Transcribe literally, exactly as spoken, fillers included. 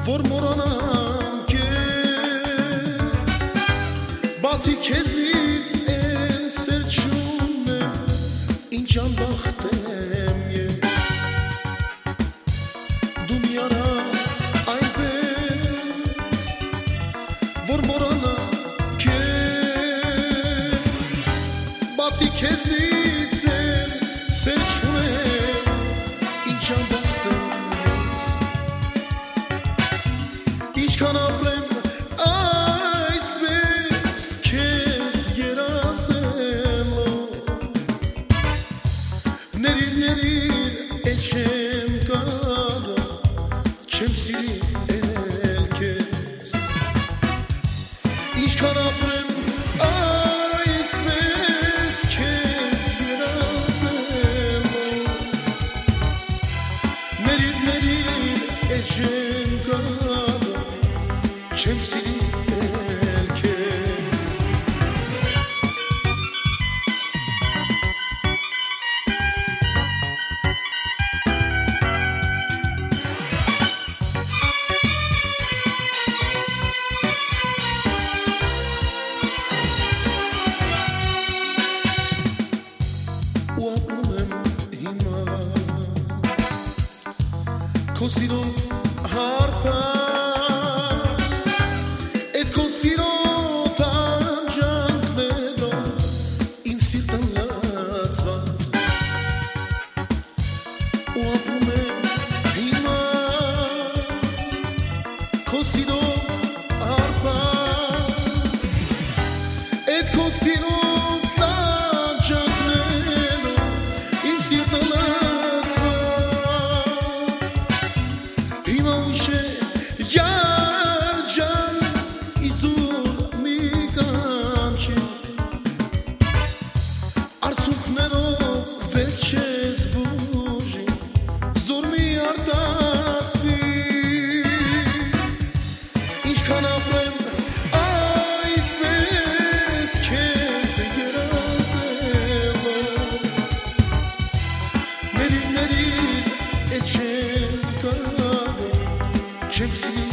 որ մոռանամ քեզ, բացի քեզնից էլ սեր չունեմ, ինչ անբախտ եմ ես, դու մի արա այնպես, որ մոռանամ քեզ, բացի քեզնից էլ սեր չունեմ, ինչ անբախտ եմ ես, ինչքան ապրեմ այսպես քեզ երազելով, ներիր ներիր էլ չեմ կարող, չեմ սիրի էլ քեզ, ինչքան ապրեմ այսպես քեզ երազելով, ներիր ներիր էլ չեմ կարող, չեմ սիրի էլ քեզ, ու ապրում եմ հիմա քո սիրով հարբած, էդ քո սիրո տանջանքներով իմ սիրտը լացված, ու ապրում եմ հիմա քո սիրով հարբած, էդ քո սիրո տանջանքներով իմ սիրտը լացված, հիմա ուշ է յարջան իզուր մի կանչի, արցունքներով վեր չես բուժի, զոր մի արտասվի, ինչքան ապրեմ այսպես քեզ երազելով, ներիր ներիր էլ չեմ կարող, չեմ սիրի